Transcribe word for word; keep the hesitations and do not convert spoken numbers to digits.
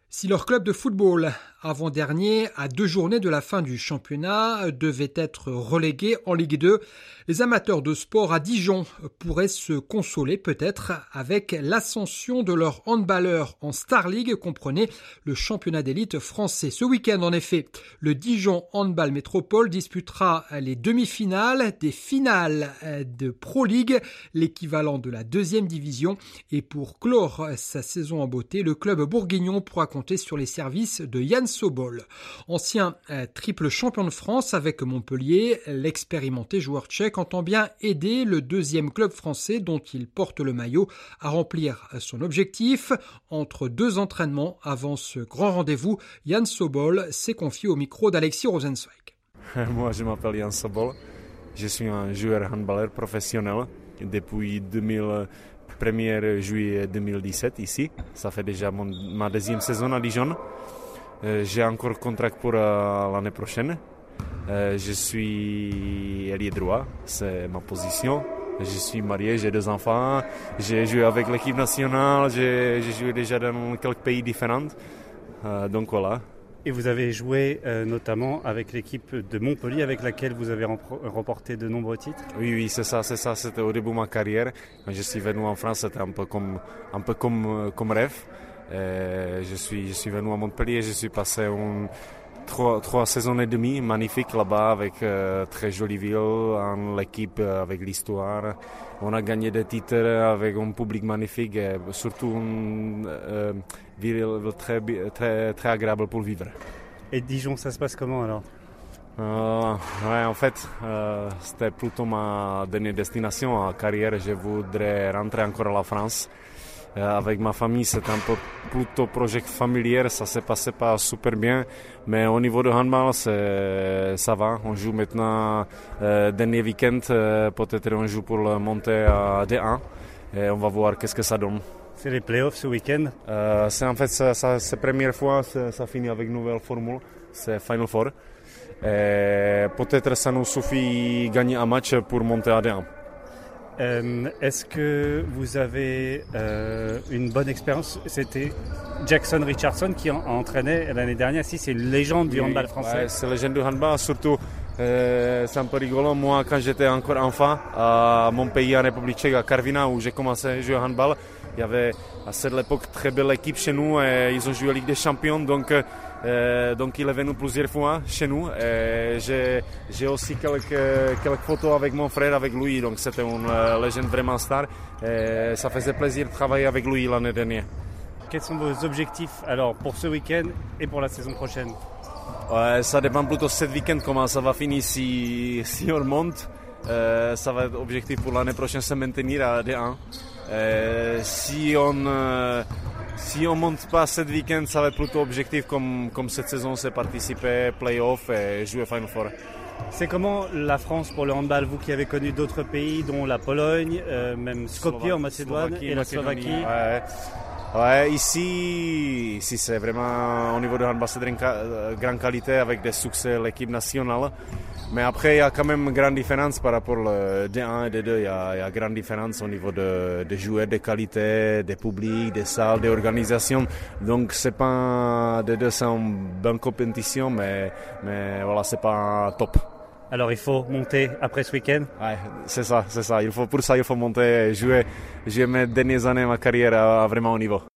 Si leur club de football, avant-dernier, à deux journées de la fin du championnat, devait être relégué en Ligue deux, les amateurs de sport à Dijon pourraient se consoler peut-être avec l'ascension de leur handballeur en Star League, comprenez le championnat d'élite français. Ce week-end, en effet, le Dijon Handball Métropole disputera les demi-finales des finales de Pro League, l'équivalent de la deuxième division. Et pour clore sa saison en beauté, le club bourguignon pourra compter sur les services de Jan Sobol. Ancien euh, triple champion de France avec Montpellier, l'expérimenté joueur tchèque entend bien aider le deuxième club français dont il porte le maillot à remplir son objectif. Entre deux entraînements avant ce grand rendez-vous, Jan Sobol s'est confié au micro d'Alexis Rosenzweig. Moi, je m'appelle Jan Sobol. Je suis un joueur handballeur professionnel depuis deux mille. premier juillet deux mille dix-sept ici. Ça fait déjà mon, ma deuxième saison à Dijon. Euh, j'ai encore contrat pour euh, l'année prochaine. Euh, je suis ailier droit, c'est ma position. Je suis marié, j'ai deux enfants. J'ai joué avec l'équipe nationale, j'ai, j'ai joué déjà dans quelques pays différents. Euh, donc voilà. Et vous avez joué euh, notamment avec l'équipe de Montpellier avec laquelle vous avez rempro- remporté de nombreux titres. Oui, oui, c'est ça, c'est ça. C'était au début de ma carrière. Quand je suis venu en France, c'était un peu comme, un peu comme, comme rêve. Et je suis, je suis venu à Montpellier, je suis passé un, trois, trois saisons et demie magnifiques là-bas avec euh, très jolie ville, en l'équipe avec l'histoire. On a gagné des titres avec un public magnifique et surtout une euh, ville très, très, très agréable pour vivre. Et Dijon, ça se passe comment alors? Euh, ouais, en fait, euh, c'était plutôt ma dernière destination en carrière. Je voudrais rentrer encore à la France. Euh, avec ma famille, c'est un peu plutôt projet familier. Ça s'est passé pas super bien, mais au niveau de handball, c'est, ça va. On joue maintenant euh, dernier week-end. Euh, peut-être on joue pour monter à D un. Et on va voir qu'est-ce que ça donne. C'est les playoffs ce week-end. Euh, c'est en fait, ça, ça, c'est la première fois, ça, ça finit avec une nouvelle formule. C'est Final Four. Et peut-être ça nous suffit gagner un match pour monter à D un. Euh, est-ce que vous avez euh, une bonne expérience? C'était Jackson Richardson qui en, entraînait l'année dernière. Si, c'est une légende du handball français. Ouais, c'est une légende du handball, surtout euh, c'est un peu rigolo. Moi, quand j'étais encore enfant, à mon pays, en République tchèque, à Karviná, où j'ai commencé à jouer au handball, il y avait à cette époque très belle équipe chez nous et ils ont joué à la Ligue des Champions, donc, euh, donc il est venu plusieurs fois chez nous. Et j'ai, j'ai aussi quelques, quelques photos avec mon frère, avec lui, donc c'était une euh, légende vraiment star. Et ça faisait plaisir de travailler avec lui l'année dernière. Quels sont vos objectifs alors pour ce week-end et pour la saison prochaine? Ouais, ça dépend plutôt de ce week-end comment ça va finir si, si on monte. Euh, ça va être objectif pour l'année prochaine, se maintenir à D un. Euh, si on euh, si on monte pas ce week-end, ça va être plutôt objectif comme comme cette saison, c'est participer play-off et jouer Final Four. C'est comment la France pour le handball, vous qui avez connu d'autres pays, dont la Pologne, euh, même Skopje en Macédoine Slovaquie, et la Slovaquie. Ouais. Ouais, ici, ici c'est vraiment au niveau de handball, c'est de grande qualité avec des succès de l'équipe nationale. Mais après, il y a quand même une grande différence par rapport au D un et D deux. Il y a, il y a une grande différence au niveau de, de joueurs de qualité, des publics, des salles, des organisations. Donc, c'est pas, D deux, c'est une bonne compétition, mais, mais voilà, c'est pas top. Alors, il faut monter après ce week-end? Ouais, c'est ça, c'est ça. Il faut, pour ça, il faut monter et jouer, jouer mes dernières années de ma carrière à, à vraiment haut niveau.